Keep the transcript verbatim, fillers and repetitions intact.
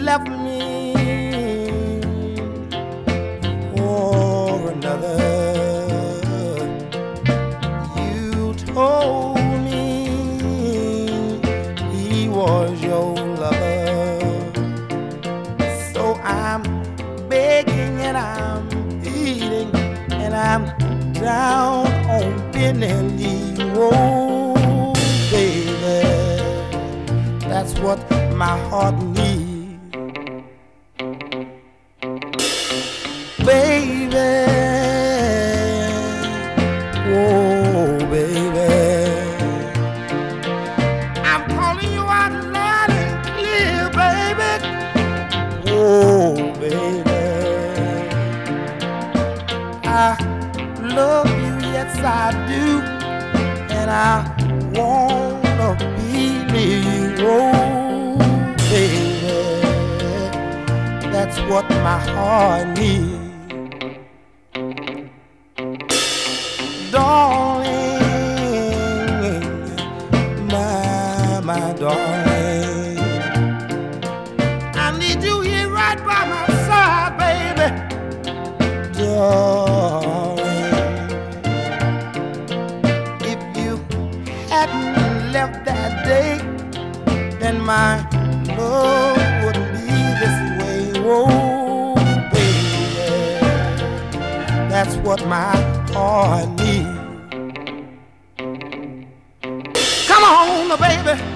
left me for another. You told me he was your lover, so I'm begging and I'm pleading and I'm down on bending knee. Oh, baby, that's what my heart needs. Baby, oh, baby, I'm calling you out loud and clear, baby. Oh, baby, I love you, yes I do, and I wanna be near you. Oh, baby, that's what my heart needs. Darling, my, my darling, I need you here right by my side, baby. Darling, if you hadn't left that day, then my love wouldn't be this way. Oh, baby, that's what my heart needs. Come on, baby.